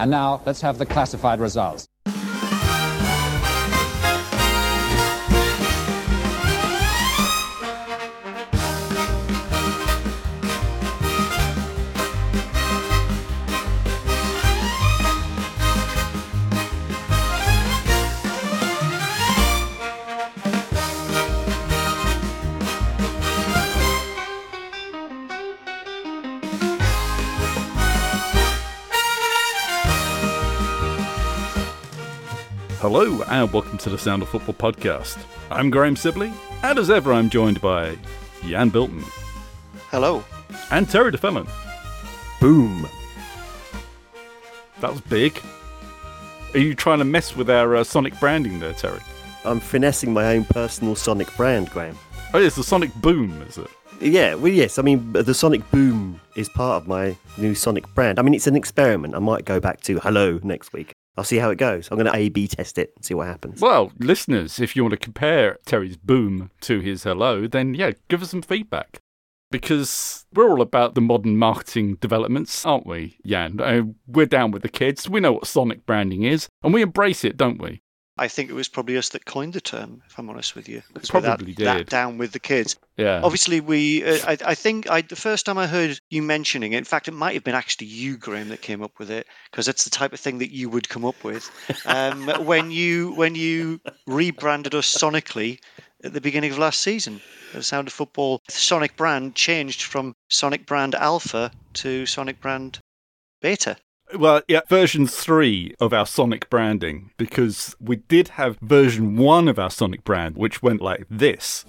And now, let's have the classified results. Hello and welcome to the Sound of Football podcast. I'm Graham Sibley, and as ever I'm joined by Jan Bilton. Hello. And Terry DeFellon. Boom. That was big. Are you trying to mess with our Sonic branding there, Terry? I'm finessing my own personal Sonic brand, Graham. Oh, it's the Sonic Boom, is it? Yeah, well, yes. I mean, the Sonic Boom is part of my new Sonic brand. I mean, it's an experiment. I might go back to Hello next week. I'll see how it goes. I'm going to A/B test it and see what happens. Well, listeners, if you want to compare Terry's Boom to his Hello, then yeah, give us some feedback. Because we're all about the modern marketing developments, aren't we, Jan? We're down with the kids. We know what Sonic branding is, and we embrace it, don't we? I think it was probably us that coined the term, if I'm honest with you. Probably did. That down with the kids. Yeah. Obviously, I think the first time I heard you mentioning it, in fact, it might have been actually you, Graham, that came up with it, because it's the type of thing that you would come up with. When you rebranded us sonically at the beginning of last season. The Sound of Football Sonic brand changed from Sonic brand Alpha to Sonic brand Beta. Well, yeah, version 3 of our Sonic branding, because we did have version 1 of our Sonic brand, which went like this.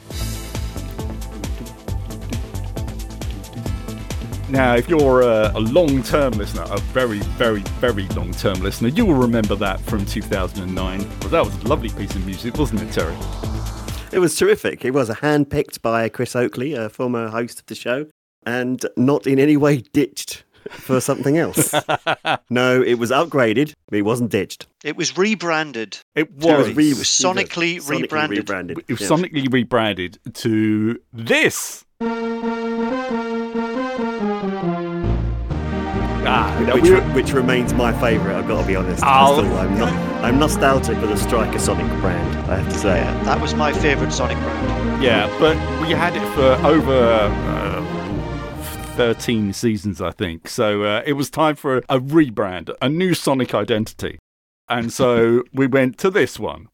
Now, if you're a long-term listener, a very, very, very long-term listener, you will remember that from 2009. Well, that was a lovely piece of music, wasn't it, Terry? It was terrific. It was handpicked by Chris Oakley, a former host of the show, and not in any way ditched for something else. No, it was upgraded, but it wasn't ditched. It was rebranded. It was sonically rebranded. It was sonically rebranded to this. Which remains my favourite, I've got to be honest. I'm nostalgic for the Striker Sonic brand, I have to say. Yeah, that was my favourite Sonic brand. Yeah, but we had it for over 13 seasons, I think. So it was time for a rebrand, a new Sonic identity. And so we went to this one.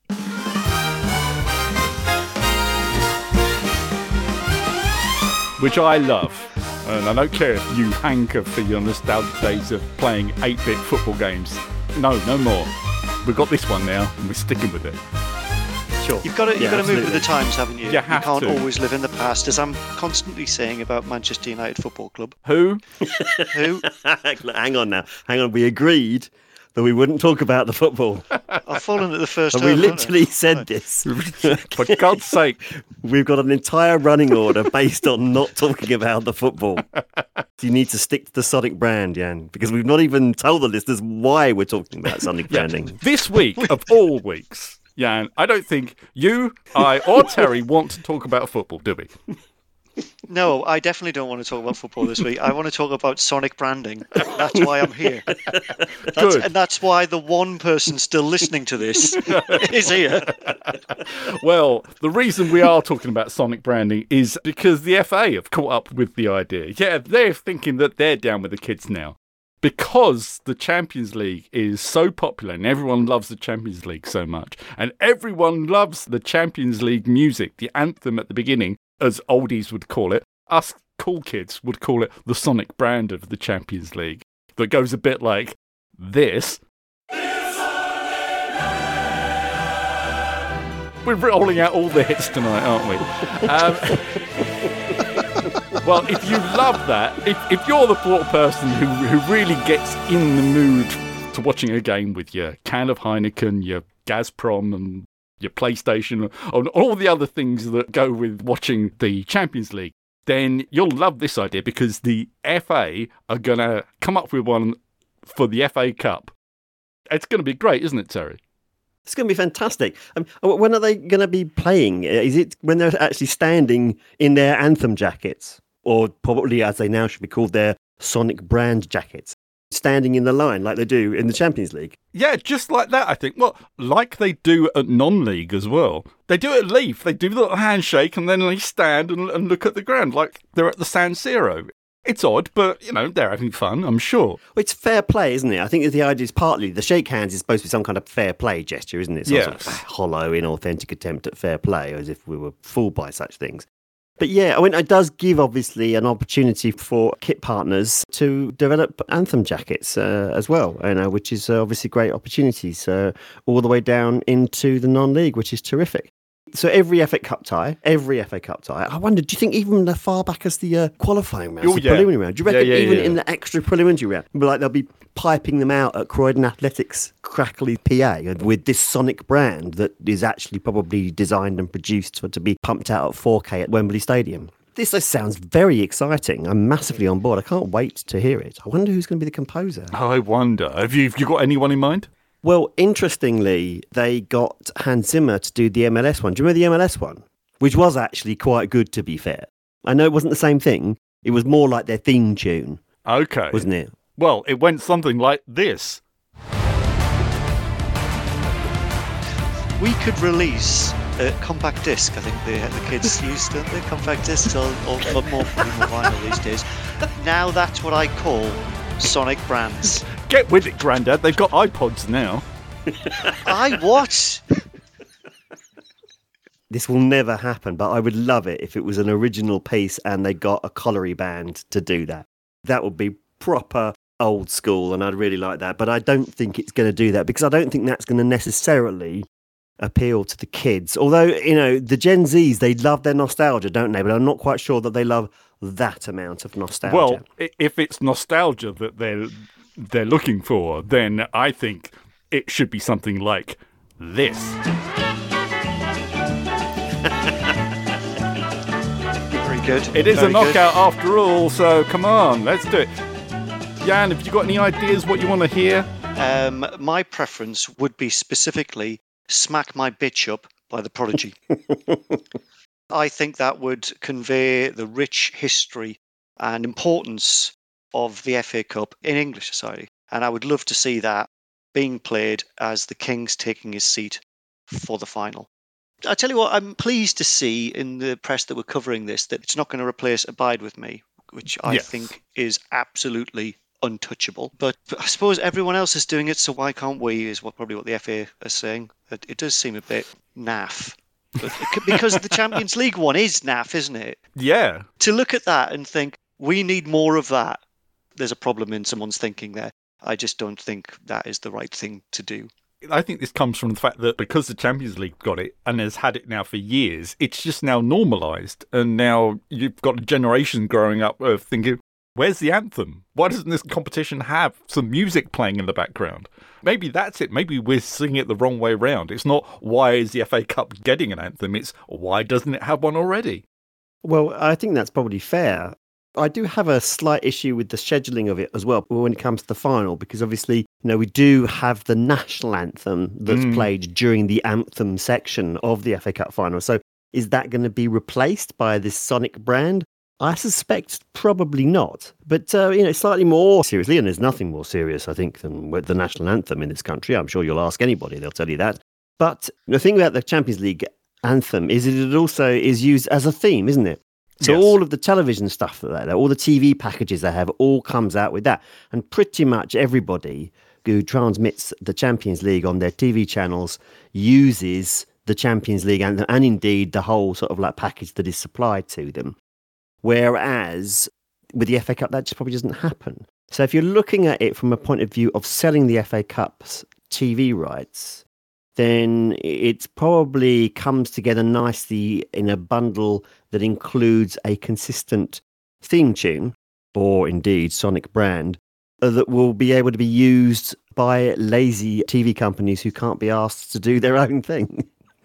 Which I love. And I don't care if you hanker for your nostalgic days of playing 8-bit football games. No more. We've got this one now, and we're sticking with it. Sure. You've got to move with the times, haven't you? You can't always live in the past, as I'm constantly saying about Manchester United Football Club. Who? Hang on. We agreed that we wouldn't talk about the football. I've fallen at the first and we literally said this. For God's sake. We've got an entire running order based on not talking about the football. You need to stick to the Sonic brand, Jan, because we've not even told the listeners why we're talking about Sonic branding. This week, of all weeks, Jan, I don't think you, I, or Terry want to talk about football, do we? No, I definitely don't want to talk about football this week. I want to talk about Sonic branding. That's why I'm here. And that's why the one person still listening to this is here. Well, the reason we are talking about Sonic branding is because the FA have caught up with the idea. Yeah, they're thinking that they're down with the kids now. Because the Champions League is so popular and everyone loves the Champions League so much, and everyone loves the Champions League music, the anthem at the beginning, as oldies would call it, us cool kids would call it the Sonic brand of the Champions League, that goes a bit like this. We're rolling out all the hits tonight, aren't we? Well, if you love that, if you're the sort of person who really gets in the mood to watching a game with your can of Heineken, your Gazprom and your PlayStation, and all the other things that go with watching the Champions League, then you'll love this idea because the FA are going to come up with one for the FA Cup. It's going to be great, isn't it, Terry? It's going to be fantastic. When are they going to be playing? Is it when they're actually standing in their anthem jackets? Or probably, as they now should be called, their Sonic brand jackets? standing in the line like they do in the Champions League. Yeah, just like that, I think. Well, like they do at non-league as well. They do it at Leaf. They do the little handshake and then they stand and look at the ground like they're at the San Siro. It's odd, but, they're having fun, I'm sure. Well, it's fair play, isn't it? I think the idea is partly the shake hands is supposed to be some kind of fair play gesture, isn't it? Some sort of hollow, inauthentic attempt at fair play, as if we were fooled by such things. But yeah, it does give, obviously, an opportunity for kit partners to develop anthem jackets as well, which is obviously great opportunities all the way down into the non-league, which is terrific. So every FA Cup tie, I wonder, do you think even as far back as the qualifying round, the preliminary round, do you reckon in the extra preliminary round, like they'll be piping them out at Croydon Athletics Crackley PA with this Sonic brand that is actually probably designed and produced to be pumped out at 4K at Wembley Stadium? This sounds very exciting. I'm massively on board. I can't wait to hear it. I wonder who's going to be the composer. I wonder. Have you got anyone in mind? Well, interestingly, they got Hans Zimmer to do the MLS one. Do you remember the MLS one? Which was actually quite good, to be fair. I know it wasn't the same thing. It was more like their theme tune. Okay. Wasn't it? Well, it went something like this. We could release a compact disc. I think the kids used the compact discs or more vinyl these days. Now that's what I call Sonic brands. Get with it, Grandad. They've got iPods now. What? This will never happen, but I would love it if it was an original piece and they got a colliery band to do that. That would be proper old school, and I'd really like that. But I don't think it's going to do that because I don't think that's going to necessarily appeal to the kids. Although, the Gen Zs, they love their nostalgia, don't they? But I'm not quite sure that they love that amount of nostalgia. Well, if it's nostalgia that they're looking for, then I think it should be something like this. Very good. It is Very a knockout good. after all, so come on, let's do it. Jan, have you got any ideas what you want to hear? My preference would be specifically Smack My Bitch Up by The Prodigy. I think that would convey the rich history and importance of the FA Cup in English society. And I would love to see that being played as the King's taking his seat for the final. I tell you what, I'm pleased to see in the press that we're covering this that it's not going to replace Abide With Me, which I think is absolutely untouchable. But I suppose everyone else is doing it, so why can't we, is probably what the FA is saying. It does seem a bit naff. But because the Champions League one is naff, isn't it? Yeah. To look at that and think, we need more of that, there's a problem in someone's thinking there. I just don't think that is the right thing to do. I think this comes from the fact that because the Champions League got it and has had it now for years, it's just now normalised. And now you've got a generation growing up of thinking, where's the anthem? Why doesn't this competition have some music playing in the background? Maybe that's it. Maybe we're singing it the wrong way round. It's not why is the FA Cup getting an anthem? It's why doesn't it have one already? Well, I think that's probably fair. I do have a slight issue with the scheduling of it as well when it comes to the final, because obviously, we do have the national anthem that's played during the anthem section of the FA Cup final. So is that going to be replaced by this Sonic brand? I suspect probably not. But, slightly more seriously, and there's nothing more serious, I think, than the national anthem in this country. I'm sure you'll ask anybody, they'll tell you that. But the thing about the Champions League anthem is that it also is used as a theme, isn't it? So all of the television stuff all the TV packages they have, all comes out with that. And pretty much everybody who transmits the Champions League on their TV channels uses the Champions League anthem, and indeed the whole sort of like package that is supplied to them. Whereas with the FA Cup, that just probably doesn't happen. So if you're looking at it from a point of view of selling the FA Cup's TV rights, then it probably comes together nicely in a bundle that includes a consistent theme tune, or indeed Sonic brand, that will be able to be used by lazy TV companies who can't be asked to do their own thing.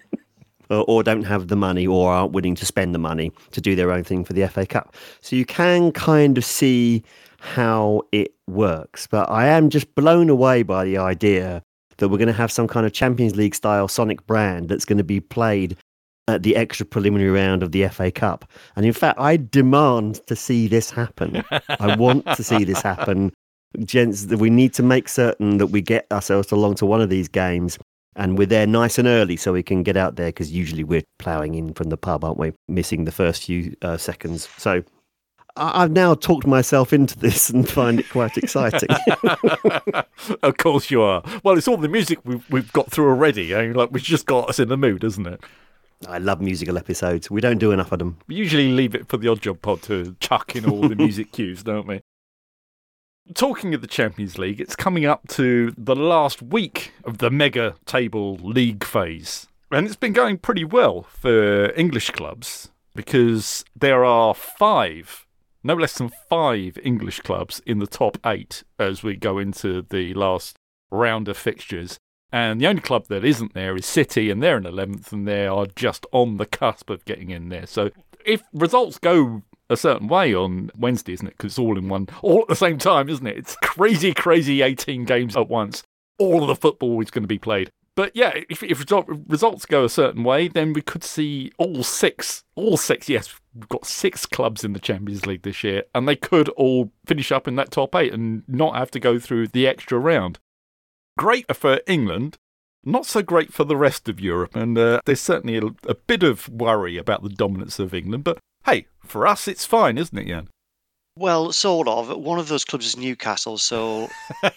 Or don't have the money or aren't willing to spend the money to do their own thing for the FA Cup. So you can kind of see how it works. But I am just blown away by the idea that we're going to have some kind of Champions League style Sonic brand that's going to be played at the extra preliminary round of the FA Cup. And in fact, I demand to see this happen. I want to see this happen Gents, we need to make certain that we get ourselves along to one of these games and we're there nice and early so we can get out there, because usually we're ploughing in from the pub, aren't we? Missing the first few seconds. So I've now talked myself into this and find it quite exciting. Of course you are. Well, it's all the music we've got through already. Like, we've just got us in the mood, isn't it? I love musical episodes. We don't do enough of them. We usually leave it for the Odd Job Pod to chuck in all the music cues, don't we? Talking of the Champions League, it's coming up to the last week of the mega table league phase. And it's been going pretty well for English clubs, because there are no less than 5 English clubs in the top 8 as we go into the last round of fixtures. And the only club that isn't there is City, and they're in 11th, and they are just on the cusp of getting in there. So if results go a certain way on Wednesday, isn't it? Because it's all at the same time, isn't it? It's crazy 18 games at once. All of the football is going to be played. But yeah, if results go a certain way, then we could see all six, yes, we've got 6 clubs in the Champions League this year, and they could all finish up in that top 8 and not have to go through the extra round. Great for England, not so great for the rest of Europe, and there's certainly a bit of worry about the dominance of England, but hey, for us it's fine, isn't it, Jan? Well, sort of. One of those clubs is Newcastle, so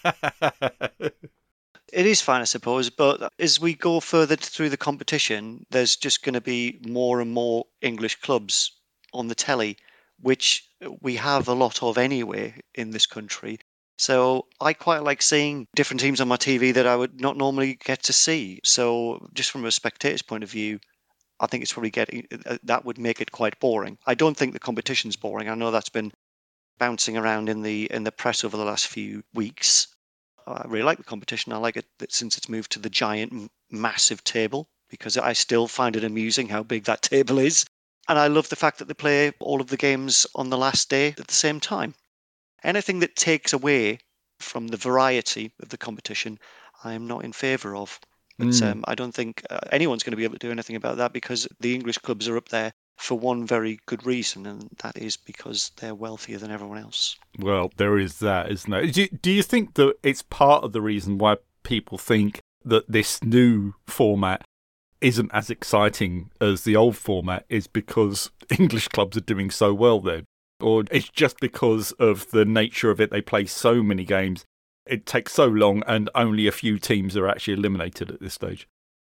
it is fine, I suppose. But as we go further through the competition, there's just going to be more and more English clubs on the telly, which we have a lot of anyway in this country. So I quite like seeing different teams on my TV that I would not normally get to see. So just from a spectator's point of view, I think it's probably that would make it quite boring. I don't think the competition's boring. I know that's been bouncing around in the press over the last few weeks. I really like the competition. I like it since it's moved to the giant, massive table, because I still find it amusing how big that table is. And I love the fact that they play all of the games on the last day at the same time. Anything that takes away from the variety of the competition, I am not in favour of. But I don't think anyone's going to be able to do anything about that, because the English clubs are up there for one very good reason, and that is because they're wealthier than everyone else. Well, there is that, isn't there? Do you think that it's part of the reason why people think that this new format isn't as exciting as the old format is because English clubs are doing so well then? Or it's just because of the nature of it, they play so many games, it takes so long, and only a few teams are actually eliminated at this stage?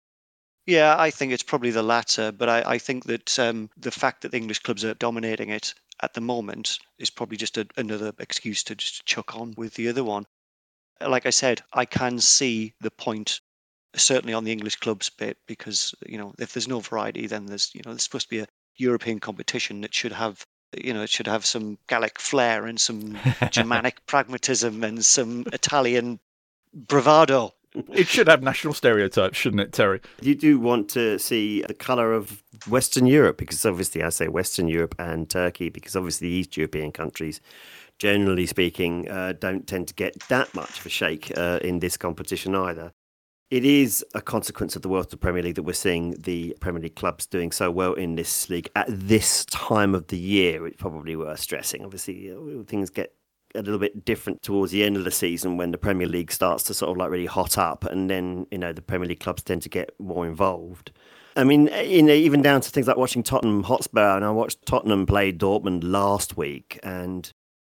Yeah, I think it's probably the latter, but I think that the fact that the English clubs are dominating it at the moment is probably just another excuse to just chuck on with the other one. Like I said, I can see the point, certainly on the English clubs bit, because if there's no variety, then there's supposed to be a European competition that should have it should have some Gallic flair and some Germanic pragmatism and some Italian bravado. It should have national stereotypes, shouldn't it, Terry? You do want to see the colour of Western Europe, because obviously I say Western Europe and Turkey, because obviously the East European countries, generally speaking, don't tend to get that much of a shake in this competition either. It is a consequence of the World of the Premier League that we're seeing the Premier League clubs doing so well in this league at this time of the year. It's probably worth stressing. Obviously, things get a little bit different towards the end of the season when the Premier League starts to sort of like really hot up, and then the Premier League clubs tend to get more involved. I mean, even down to things like watching Tottenham Hotspur, and I watched Tottenham play Dortmund last week, and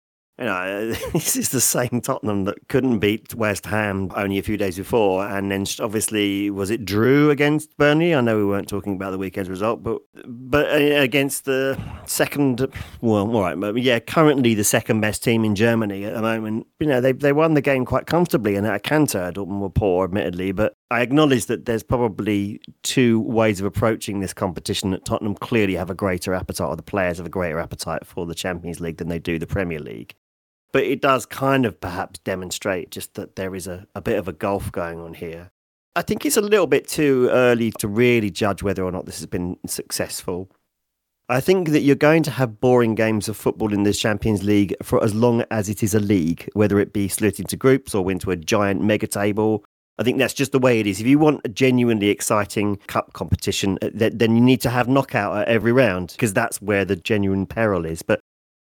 this is the same Tottenham that couldn't beat West Ham only a few days before, and then obviously, was it drew against Burnley? I know we weren't talking about the weekend's result, but against the second, well, all right, but yeah, currently the second best team in Germany at the moment. They won the game quite comfortably, and at a canter, Dortmund were poor, admittedly, but I acknowledge that there's probably 2 ways of approaching this competition. That Tottenham clearly have a greater appetite, or the players have a greater appetite for the Champions League than they do the Premier League. But it does kind of perhaps demonstrate just that there is a bit of a gulf going on here. I think it's a little bit too early to really judge whether or not this has been successful. I think that you're going to have boring games of football in the Champions League for as long as it is a league, whether it be split into groups or into a giant mega table. I think that's just the way it is. If you want a genuinely exciting cup competition, then you need to have knockout at every round, because that's where the genuine peril is. But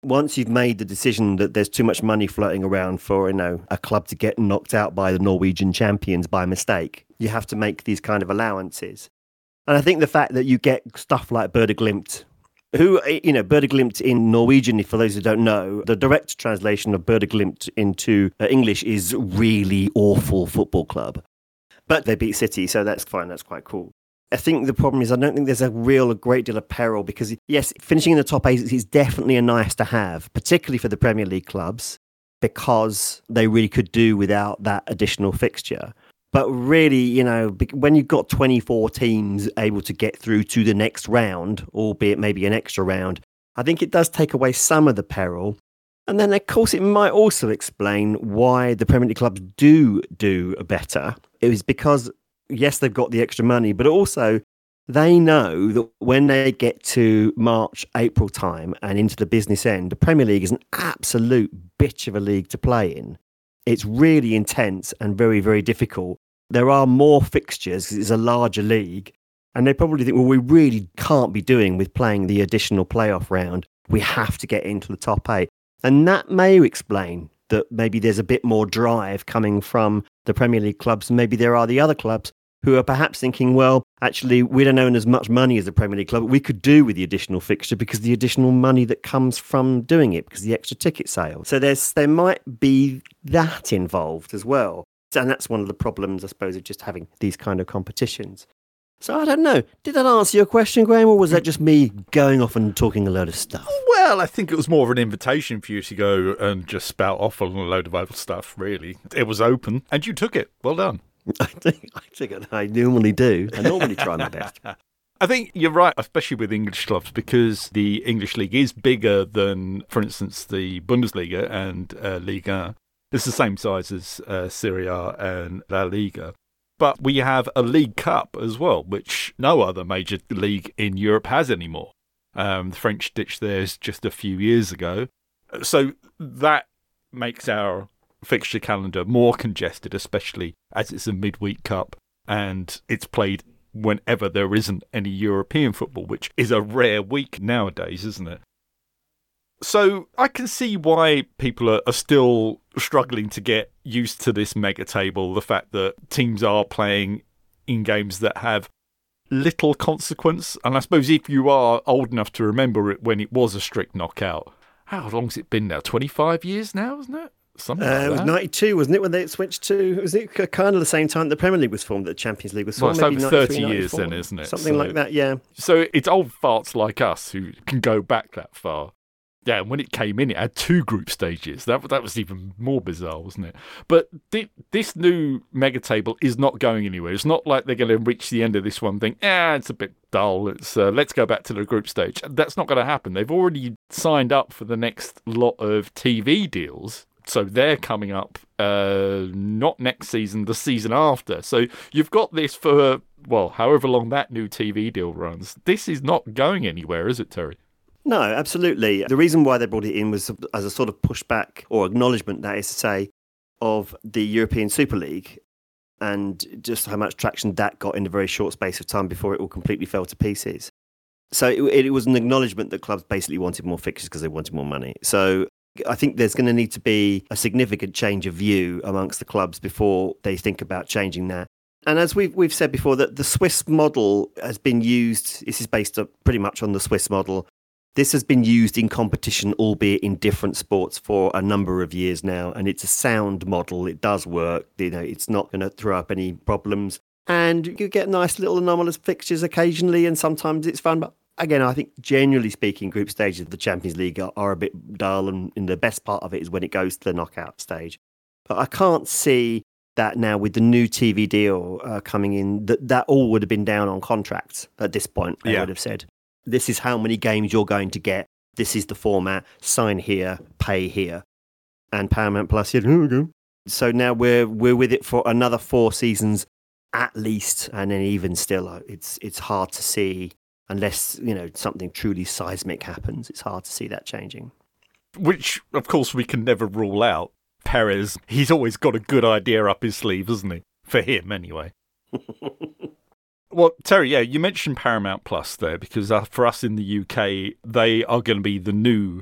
once you've made the decision that there's too much money floating around for, a club to get knocked out by the Norwegian champions by mistake, you have to make these kind of allowances. And I think the fact that you get stuff like Bodø/Glimt, who, Bodø/Glimt in Norwegian, for those who don't know, the direct translation of Bodø/Glimt into English is really awful football club. But they beat City, so that's fine, that's quite cool. I think the problem is I don't think there's a great deal of peril because, yes, finishing in the top 8 is definitely a nice to have, particularly for the Premier League clubs, because they really could do without that additional fixture. But really, when you've got 24 teams able to get through to the next round, albeit maybe an extra round, I think it does take away some of the peril. And then, of course, it might also explain why the Premier League clubs do better. It was because, yes, they've got the extra money, but also they know that when they get to March, April time and into the business end, the Premier League is an absolute bitch of a league to play in. It's really intense and very, very difficult. There are more fixtures because it's a larger league. And they probably think, well, we really can't be doing with playing the additional playoff round. We have to get into the top 8. And that may explain that maybe there's a bit more drive coming from the Premier League clubs. And maybe there are the other clubs who are perhaps thinking, well, actually, we don't earn as much money as the Premier League club. We could do with the additional fixture because the additional money that comes from doing it, because the extra ticket sales. So there might be that involved as well. And that's one of the problems, I suppose, of just having these kind of competitions. So I don't know. Did that answer your question, Graham, or was that just me going off and talking a load of stuff? Well, I think it was more of an invitation for you to go and just spout off on a load of other stuff, really. It was open, and you took it. Well done. I think I normally do. I normally try my best. I think you're right, especially with English clubs, because the English league is bigger than, for instance, the Bundesliga and Liga 1. It's the same size as Serie A and La Liga. But we have a League Cup as well, which no other major league in Europe has anymore. The French ditched theirs just a few years ago. So that makes our fixture calendar more congested, especially as it's a midweek cup and it's played whenever there isn't any European football, which is a rare week nowadays, isn't it? So I can see why people are still struggling to get used to this mega table, the fact that teams are playing in games that have little consequence. And I suppose if you are old enough to remember it when it was a strict knockout, how long's it been now? 25 years now, isn't it? Something like that. It was 92, wasn't it, when they switched to... Was it kind of the same time the Premier League was formed, that the Champions League was formed? Well, it's maybe over 30 93, years 94, then, isn't it? Something like that, yeah. So it's old farts like us who can go back that far. Yeah, and when it came in, it had 2 group stages. That was even more bizarre, wasn't it? But this new mega table is not going anywhere. It's not like they're going to reach the end of this one thing. It's a bit dull. Let's go back to the group stage. That's not going to happen. They've already signed up for the next lot of TV deals. So they're coming up not next season, the season after. So you've got this for, well, however long that new TV deal runs. This is not going anywhere, is it, Terry? No, absolutely. The reason why they brought it in was as a sort of pushback or acknowledgement, that is to say, of the European Super League and just how much traction that got in a very short space of time before it all completely fell to pieces. So it was an acknowledgement that clubs basically wanted more fixtures because they wanted more money. So I think there's going to need to be a significant change of view amongst the clubs before they think about changing that. And as we've said before, that the Swiss model has been used, this is based pretty much on the Swiss model. This has been used in competition, albeit in different sports, for a number of years now, and it's a sound model. It does work. It's not going to throw up any problems, and you get nice little anomalous fixtures occasionally, and sometimes it's fun. But again, I think generally speaking, group stages of the Champions League are a bit dull, and the best part of it is when it goes to the knockout stage. But I can't see that now with the new TV deal coming in, that all would have been down on contracts at this point. I would have said, this is how many games you're going to get. This is the format. Sign here, pay here. And Paramount Plus said, here we go. So now we're with it for another 4 seasons at least. And then even still, it's hard to see, unless, something truly seismic happens, it's hard to see that changing. Which, of course, we can never rule out. Perez, he's always got a good idea up his sleeve, hasn't he? For him, anyway. Well, Terry, you mentioned Paramount Plus there, because for us in the UK, they are going to be the new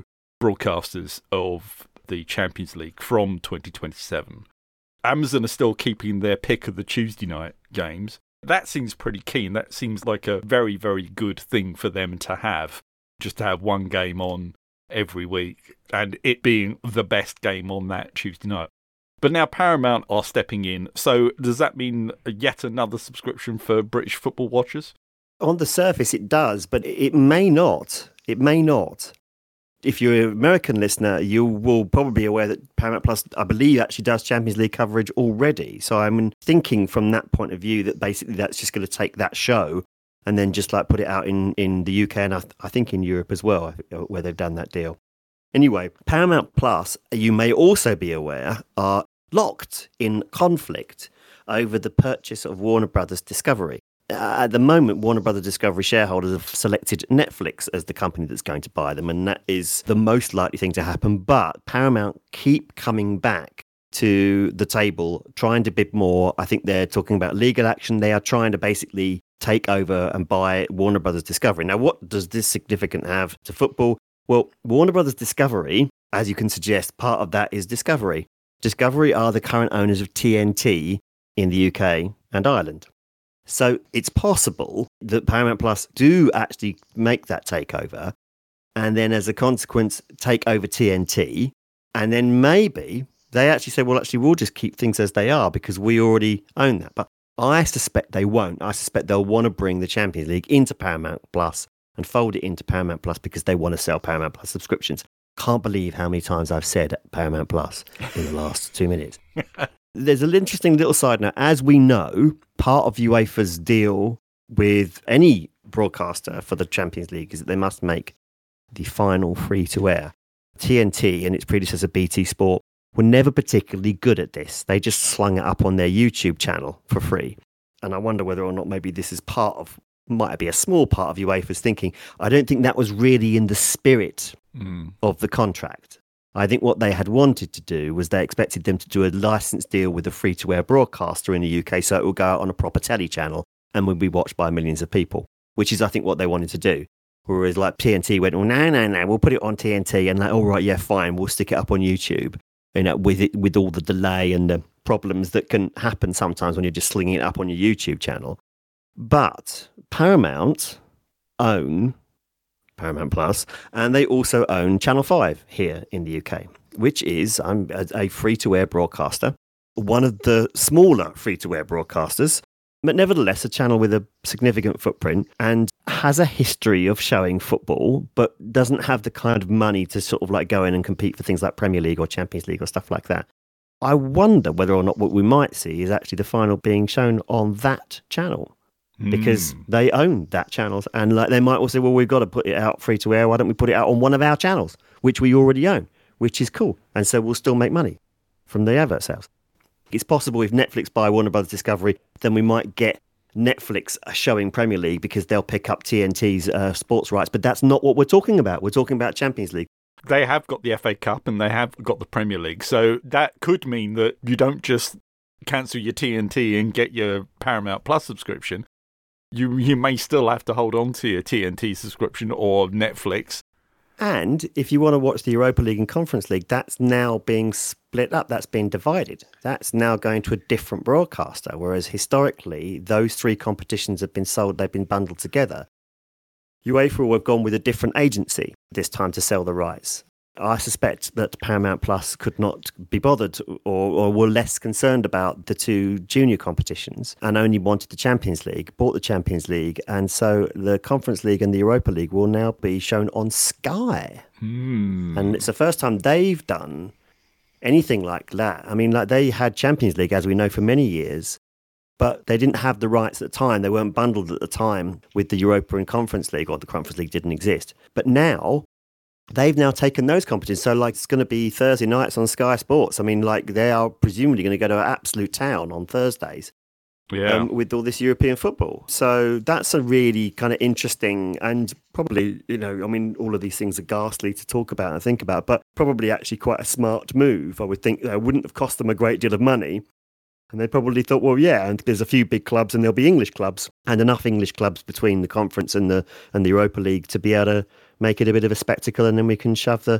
broadcasters of the Champions League from 2027. Amazon are still keeping their pick of the Tuesday night games. That seems pretty keen. That seems like a very, very good thing for them to have, just to have one game on every week and it being the best game on that Tuesday night. But now Paramount are stepping in. So does that mean yet another subscription for British football watchers? On the surface, it does, but it may not. It may not. If you're an American listener, you will probably be aware that Paramount Plus, I believe, actually does Champions League coverage already. So I'm thinking from that point of view that basically that's just going to take that show and then just like put it out in the UK and I think in Europe as well, where they've done that deal. Anyway, Paramount Plus, you may also be aware, are locked in conflict over the purchase of Warner Brothers Discovery. At the moment, Warner Brothers Discovery shareholders have selected Netflix as the company that's going to buy them, and that is the most likely thing to happen. But Paramount keep coming back to the table, trying to bid more. I think they're talking about legal action. They are trying to basically take over and buy Warner Brothers Discovery. Now, what does this significant have to football? Well, Warner Brothers Discovery, as you can suggest, part of that is Discovery. Discovery are the current owners of TNT in the UK and Ireland. So it's possible that Paramount Plus do actually make that takeover and then as a consequence take over TNT, and then maybe they actually say, well, actually we'll just keep things as they are because we already own that. But I suspect they won't. I suspect they'll want to bring the Champions League into Paramount Plus and fold it into Paramount Plus because they want to sell Paramount Plus subscriptions. Can't believe how many times I've said Paramount Plus in the last 2 minutes. There's an interesting little side note. As we know, part of UEFA's deal with any broadcaster for the Champions League is that they must make the final free-to-air. TNT and its predecessor BT Sport were never particularly good at this. They just slung it up on their YouTube channel for free. And I wonder whether or not maybe this is might be a small part of UEFA's thinking. I don't think that was really in the spirit of the contract. I think what they had wanted to do was they expected them to do a license deal with a free-to-air broadcaster in the UK so it will go out on a proper telly channel and will be watched by millions of people, which is, I think, what they wanted to do. Whereas, like, TNT went, well, no, we'll put it on TNT, and like, all right, yeah, fine, we'll stick it up on YouTube, with all the delay and the problems that can happen sometimes when you're just slinging it up on your YouTube channel. But Paramount own Paramount Plus, and they also own Channel 5 here in the UK, which is a free-to-air broadcaster, one of the smaller free-to-air broadcasters, but nevertheless a channel with a significant footprint and has a history of showing football, but doesn't have the kind of money to sort of like go in and compete for things like Premier League or Champions League or stuff like that. I wonder whether or not what we might see is actually the final being shown on that channel. Because they own that channel, and like they might all say, well, we've got to put it out free to air. Why don't we put it out on one of our channels, which we already own, which is cool. And so we'll still make money from the advert sales. It's possible if Netflix buy Warner Brothers Discovery, then we might get Netflix showing Premier League because they'll pick up TNT's sports rights. But that's not what we're talking about. We're talking about Champions League. They have got the FA Cup and they have got the Premier League. So that could mean that you don't just cancel your TNT and get your Paramount Plus subscription. You may still have to hold on to your TNT subscription or Netflix. And if you want to watch the Europa League and Conference League, that's now being split up. That's being divided. That's now going to a different broadcaster. Whereas historically, those three competitions have been sold. They've been bundled together. UEFA will have gone with a different agency this time to sell the rights. I suspect that Paramount Plus could not be bothered or were less concerned about the two junior competitions and only wanted the Champions League, bought the Champions League, and so the Conference League and the Europa League will now be shown on Sky. And it's the first time they've done anything like that. I mean, like they had Champions League, as we know, for many years, but they didn't have the rights at the time. They weren't bundled at the time with the Europa and Conference League, or the Conference League didn't exist. But now they've now taken those competitions. So, like, it's going to be Thursday nights on Sky Sports. I mean, like, they are presumably going to go to absolute town on Thursdays with all this European football. So that's a really kind of interesting and probably, I mean, all of these things are ghastly to talk about and think about, but probably actually quite a smart move. I would think that wouldn't have cost them a great deal of money. And they probably thought, well, yeah, and there's a few big clubs and there'll be English clubs and enough English clubs between the Conference and the Europa League to be able to make it a bit of a spectacle, and then we can shove the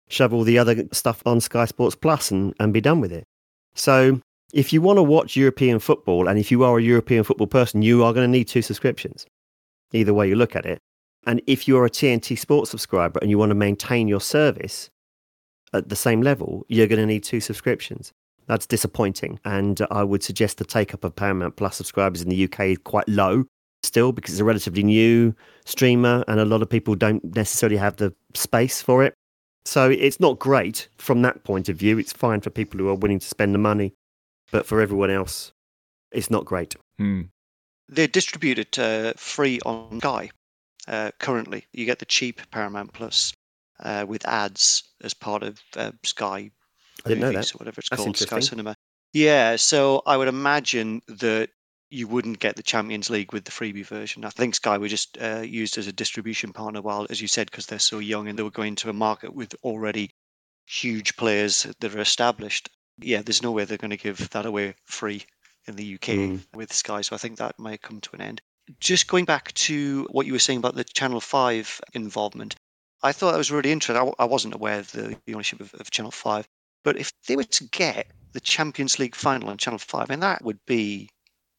shove all the other stuff on Sky Sports Plus and be done with it. So if you want to watch European football, and if you are a European football person, you are going to need 2 subscriptions, either way you look at it. And if you're a TNT Sports subscriber and you want to maintain your service at the same level, you're going to need 2 subscriptions. That's disappointing. And I would suggest the take-up of Paramount Plus subscribers in the UK is quite low still, because it's a relatively new streamer and a lot of people don't necessarily have the space for it. So it's not great from that point of view. It's fine for people who are willing to spend the money. But for everyone else, it's not great. They're distributed free on Sky currently. You get the cheap Paramount Plus with ads as part of Sky I didn't know Movies, that. or whatever it's That's called, Sky interesting. Cinema. Yeah, so I would imagine that you wouldn't get the Champions League with the freebie version. I think Sky were just used as a distribution partner, while, as you said, because they're so young and they were going to a market with already huge players that are established. Yeah, there's no way they're going to give that away free in the UK with Sky, so I think that might come to an end. Just going back to what you were saying about the Channel 5 involvement, I thought that was really interesting. I wasn't aware of the ownership of Channel 5, but if they were to get the Champions League final on Channel 5, and that would be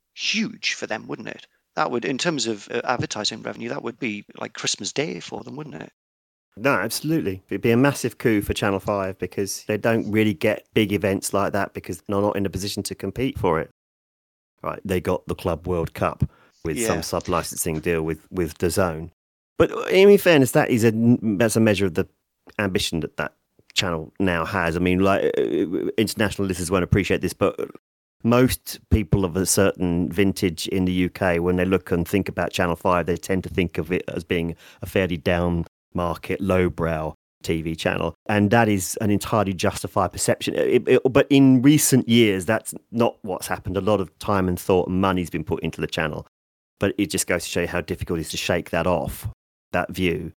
huge for them, wouldn't it? That would, in terms of advertising revenue, that would be like Christmas Day for them, wouldn't it? No, absolutely. It'd be a massive coup for Channel 5 because they don't really get big events like that because they're not in a position to compete for it. Right, they got the Club World Cup with some sub-licensing deal with DAZN. But in fairness, that's a measure of the ambition that channel now has. I mean, like international listeners won't appreciate this, but most people of a certain vintage in the UK, when they look and think about Channel 5, they tend to think of it as being a fairly down market, lowbrow TV channel. And that is an entirely justified perception. But in recent years, that's not what's happened. A lot of time and thought and money's been put into the channel. But it just goes to show you how difficult it is to shake that off, that view.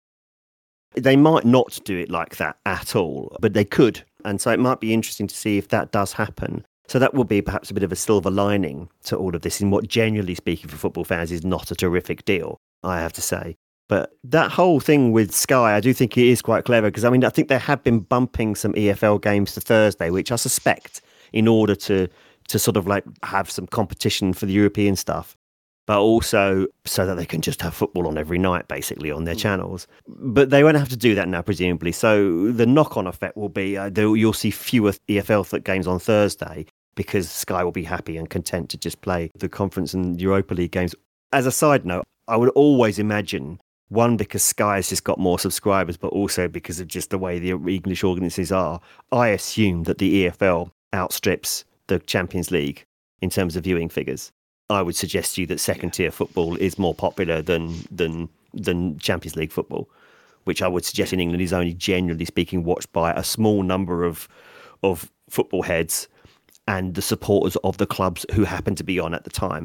They might not do it like that at all, but they could. And so it might be interesting to see if that does happen. So that will be perhaps a bit of a silver lining to all of this in what, generally speaking, for football fans is not a terrific deal, I have to say. But that whole thing with Sky, I do think it is quite clever because, I mean, I think they have been bumping some EFL games to Thursday, which I suspect in order to sort of like have some competition for the European stuff, but also so that they can just have football on every night, basically, on their channels. But they won't have to do that now, presumably. So the knock-on effect will be you'll see fewer EFL games on Thursday because Sky will be happy and content to just play the Conference and Europa League games. As a side note, I would always imagine, one, because Sky has just got more subscribers, but also because of just the way the English audiences are, I assume that the EFL outstrips the Champions League in terms of viewing figures. I would suggest to you that second-tier football is more popular than Champions League football, which I would suggest in England is only, generally speaking, watched by a small number of football heads and the supporters of the clubs who happen to be on at the time,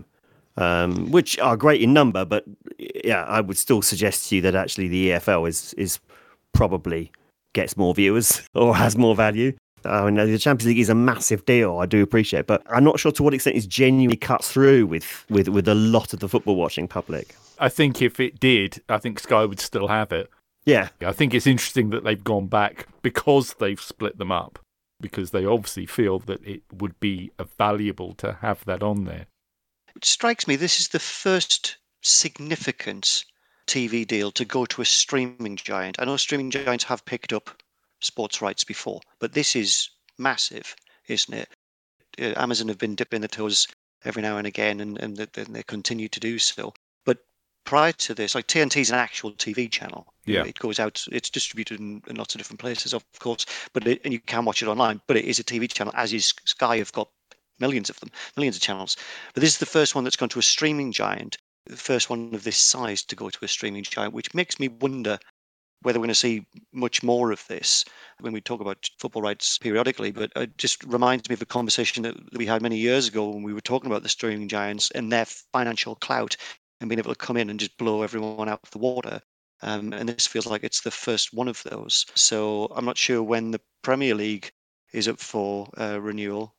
which are great in number. But yeah, I would still suggest to you that actually the EFL is probably gets more viewers or has more value. I mean, the Champions League is a massive deal, I do appreciate, but I'm not sure to what extent it genuinely cuts through with a lot of the football watching public. I think if it did, I think Sky would still have it. Yeah. I think it's interesting that they've gone back because they've split them up, because they obviously feel that it would be valuable to have that on there. It strikes me this is the first significant TV deal to go to a streaming giant. I know streaming giants have picked up sports rights before, but this is massive, isn't it? Amazon have been dipping their toes every now and again, and they continue to do so. But prior to this, like TNT is an actual TV channel. Yeah, it goes out. It's distributed in lots of different places, of course, and you can watch it online. But it is a TV channel, as is Sky. Have got millions of them, millions of channels. But this is the first one that's gone to a streaming giant, the first one of this size to go to a streaming giant, which makes me wonder whether we're going to see much more of this when we talk about football rights periodically. But it just reminds me of a conversation that we had many years ago when we were talking about the streaming giants and their financial clout and being able to come in and just blow everyone out of the water. And this feels like it's the first one of those. So I'm not sure when the Premier League is up for renewal,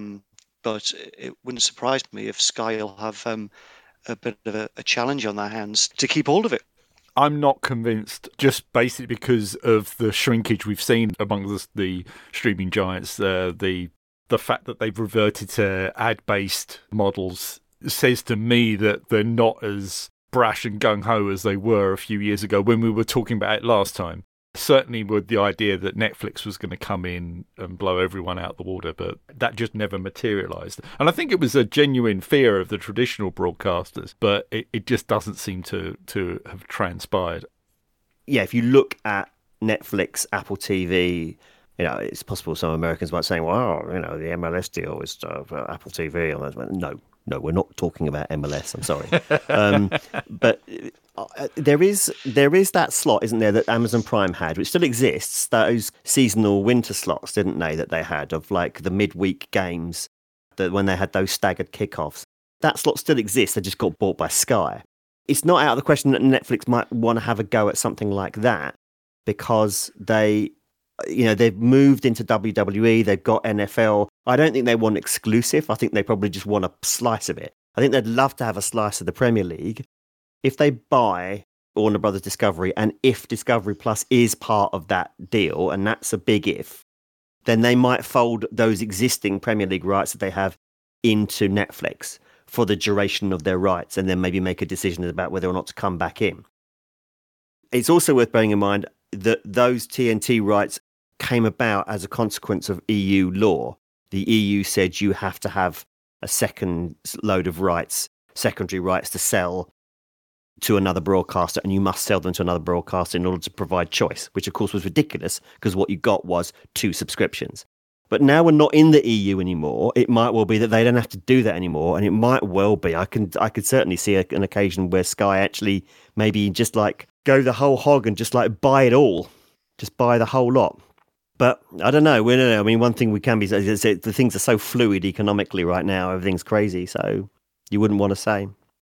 but it wouldn't surprise me if Sky will have a bit of a challenge on their hands to keep hold of it. I'm not convinced, just basically because of the shrinkage we've seen among the streaming giants. The fact that they've reverted to ad-based models says to me that they're not as brash and gung-ho as they were a few years ago when we were talking about it last time. Certainly with the idea that Netflix was going to come in and blow everyone out the water, but that just never materialised. And I think it was a genuine fear of the traditional broadcasters, but it just doesn't seem to have transpired. Yeah, if you look at Netflix, Apple TV, it's possible some Americans might say, well, the MLS deal is Apple TV. No, we're not talking about MLS. I'm sorry. But there is that slot, isn't there, that Amazon Prime had, which still exists, those seasonal winter slots, didn't they, that they had of like the midweek games, that when they had those staggered kickoffs. That slot still exists. They just got bought by Sky. It's not out of the question that Netflix might want to have a go at something like that because they've moved into WWE, they've got NFL. I don't think they want exclusive. I think they probably just want a slice of it. I think they'd love to have a slice of the Premier League. If they buy Warner Brothers Discovery, and if Discovery Plus is part of that deal, and that's a big if, then they might fold those existing Premier League rights that they have into Netflix for the duration of their rights, and then maybe make a decision about whether or not to come back in. It's also worth bearing in mind that those TNT rights came about as a consequence of EU law. The EU said you have to have a second load of rights, secondary rights to sell to another broadcaster, and you must sell them to another broadcaster in order to provide choice, which of course was ridiculous because what you got was 2 subscriptions. But now we're not in the EU anymore. It might well be that they don't have to do that anymore, and it might well be. I could certainly see an occasion where Sky actually maybe just like go the whole hog and just like buy it all, just buy the whole lot. But I don't know. We don't know. I mean, one thing we can be is the things are so fluid economically right now. Everything's crazy, so you wouldn't want to say.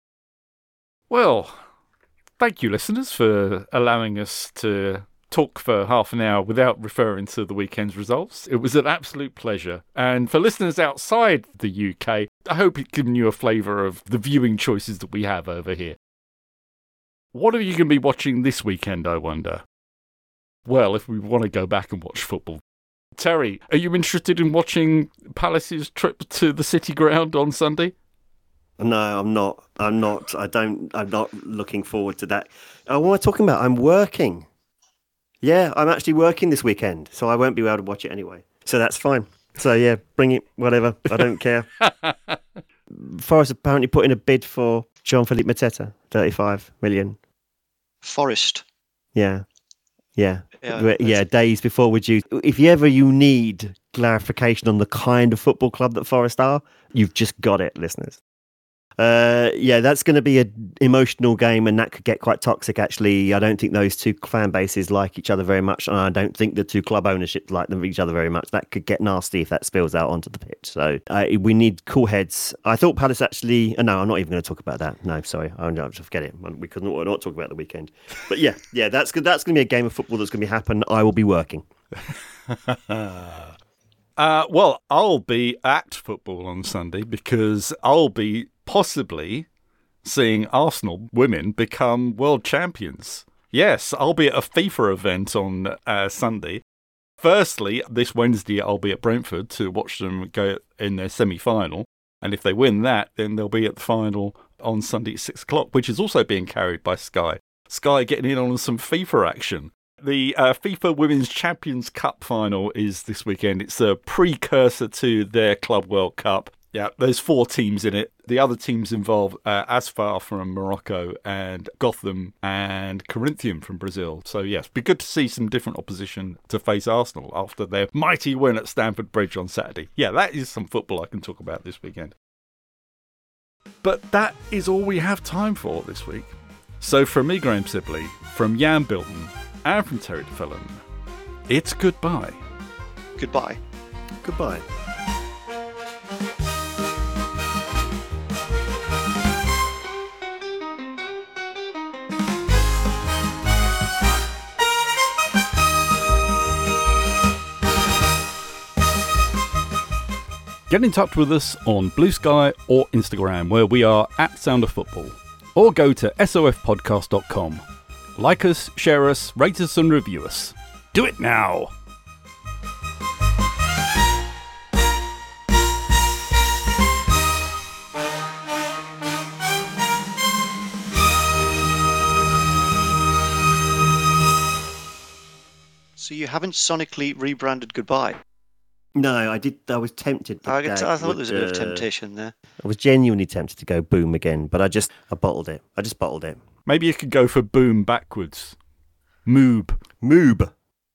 Well, thank you, listeners, for allowing us to talk for half an hour without referring to the weekend's results. It was an absolute pleasure. And for listeners outside the UK, I hope it's given you a flavour of the viewing choices that we have over here. What are you going to be watching this weekend, I wonder? Well, if we want to go back and watch football. Terry, are you interested in watching Palace's trip to the City Ground on Sunday? No, I'm not. I'm not looking forward to that. What am I talking about? I'm working. Yeah, I'm actually working this weekend, so I won't be able to watch it anyway. So that's fine. So yeah, bring it, whatever. I don't care. Forest apparently put in a bid for Jean-Philippe Mateta, 35 million. Forest. Yeah. Days before if you need clarification on the kind of football club that Forest are, you've just got it, listeners. That's going to be an emotional game, and that could get quite toxic, actually. I don't think those two fan bases like each other very much, and I don't think the two club ownerships like each other very much. That could get nasty if that spills out onto the pitch. So we need cool heads. I thought Palace actually... no, I'm not even going to talk about that. No, sorry. I'll just forget it. We're not talking about the weekend. But yeah, that's going to be a game of football that's going to be happening. I will be working. Well, I'll be at football on Sunday because I'll be possibly seeing Arsenal women become world champions. Yes, I'll be at a FIFA event on Sunday. Firstly, this Wednesday, I'll be at Brentford to watch them go in their semi-final. And if they win that, then they'll be at the final on Sunday at 6 o'clock, which is also being carried by Sky. Sky getting in on some FIFA action. The FIFA Women's Champions Cup final is this weekend. It's a precursor to their Club World Cup. Yeah, there's 4 teams in it. The other teams involve Asfar from Morocco and Gotham and Corinthian from Brazil. So, yes, it'd be good to see some different opposition to face Arsenal after their mighty win at Stamford Bridge on Saturday. Yeah, that is some football I can talk about this weekend. But that is all we have time for this week. So from me, Graham Sibley, from Jan Bilton, and from Terry DeFellon, it's goodbye. Goodbye. Goodbye. Get in touch with us on Blue Sky or Instagram, where we are at Sound of Football, or go to sofpodcast.com. Like us, share us, rate us and review us. Do it now! So you haven't sonically rebranded Goodbye? No, I did. I was tempted. I thought there was a bit of temptation there. I was genuinely tempted to go Boom again, but I bottled it. I just bottled it. Maybe you could go for Boom backwards. Moob. Moob.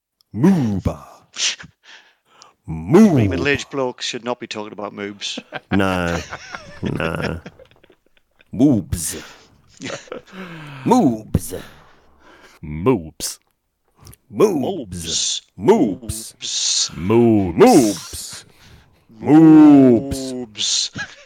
Moob. Middle-aged blokes should not be talking about moobs. No. Moobs. Moobs. Moobs. Moobs. Moobs. Moobs. Moobs. Moobs. Moobs. Moobs.